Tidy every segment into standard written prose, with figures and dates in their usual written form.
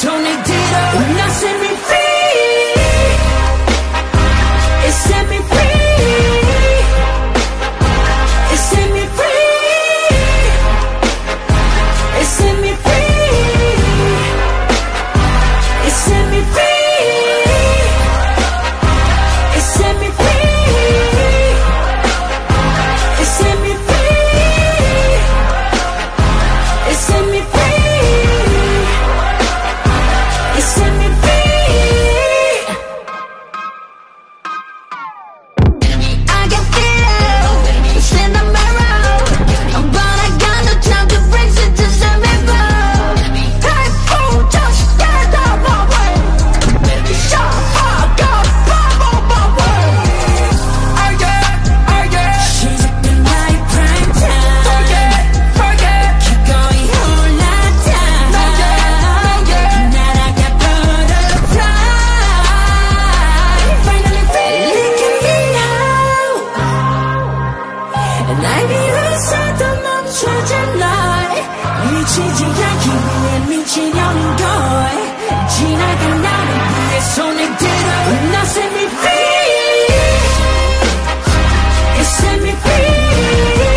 tornado. Now set me free. It set me free. It set me free. It set me free. It set me free. It set me free. It set me free. It set me free. It set me free. I can feel it's in the mirror, but I got no time to break it to set me free. Hey fool, just get out my way. Shut fuck up, on my way. She's looking like prime time. Keep going all that time. Now I got butterfly. Finally free. Look at me now. And I 비웃어도 멈추지 날. 미치지 않기 위해 미치려는 걸. 지나간 나를 위해 손을 들어. Now set me free. It set me free.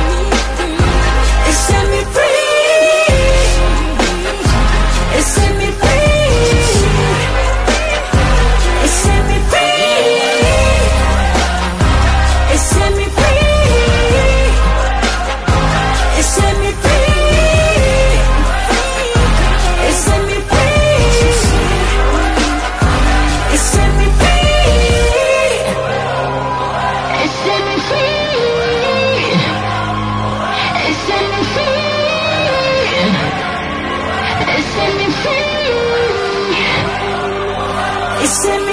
It set me free. It set me free. It set me free. It set me free. It set me free. It set me free. It set me free. It set me free. It set me free. It set me free. It set me